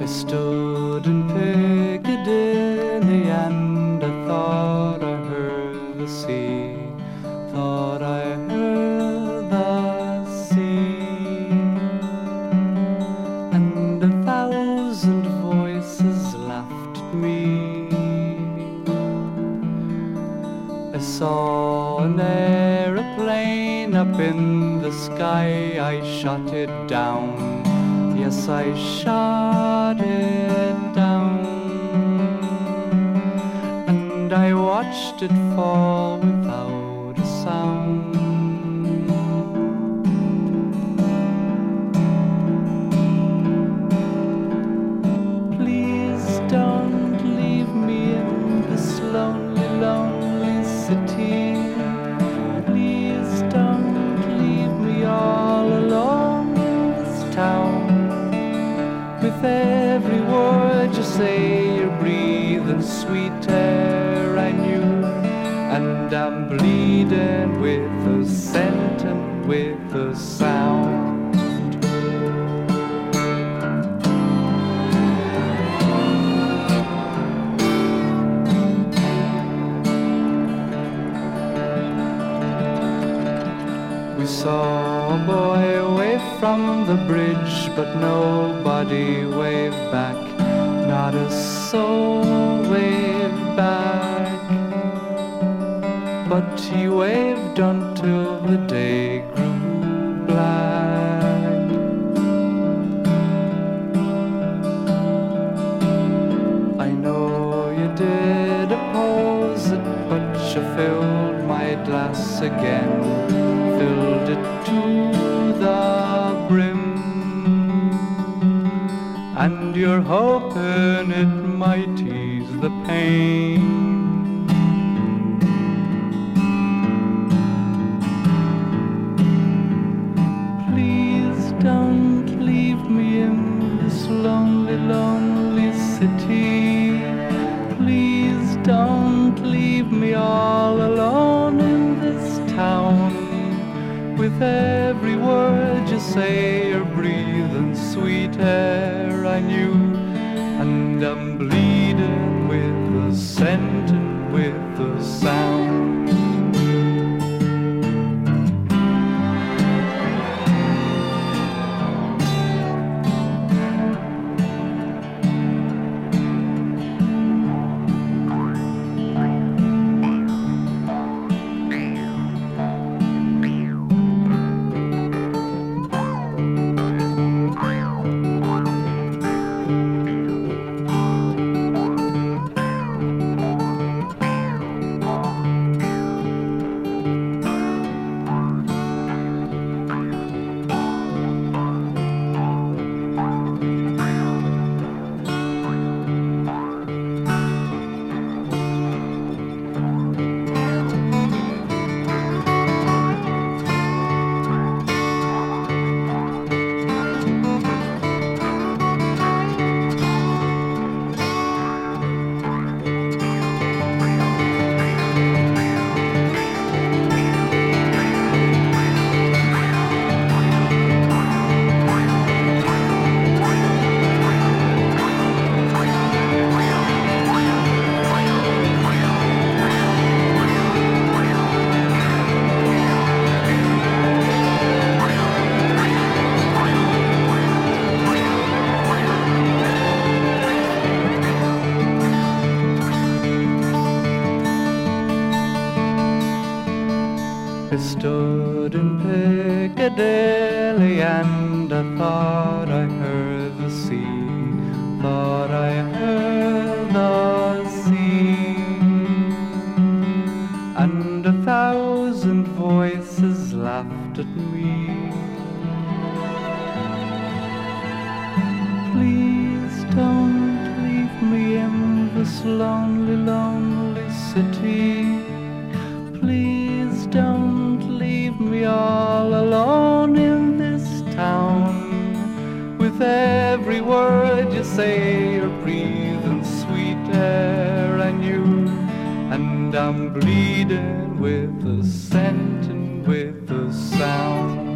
stood in Piccadilly and I thought I heard the sea, thought I heard the sea, and 1,000 voices laughed at me. I saw an aeroplane up in the sky, I shot it down. Yes, I shot it down, and I watched it fall without a sound. Please don't leave me in this lonely, lonely city. Please don't leave me all alone in this town. With every word you say, you're breathing sweet air I knew, and I'm bleeding with the scent and with the sound. We saw a boy wave from the bridge, but nobody waved back, not a soul waved back. But he waved until the day grew black. I know you did oppose it, but you filled my glass again, filled it to the brim, and you're hoping it might ease the pain. Please don't leave me in this lonely, lonely city. Please don't leave me all alone in this town. With every word you say, you're breathing sweet air I knew, and I'm bleeding with the scent and with the sound. I stood in Piccadilly and I thought I heard the sea, thought I heard the sea, and 1,000 voices laughed at me. Please don't leave me in this lonely, lonely city. Please don't leave me all alone in this town. With every word you say, you're breathing sweet air I knew, and I'm bleeding with the scent and with the sound.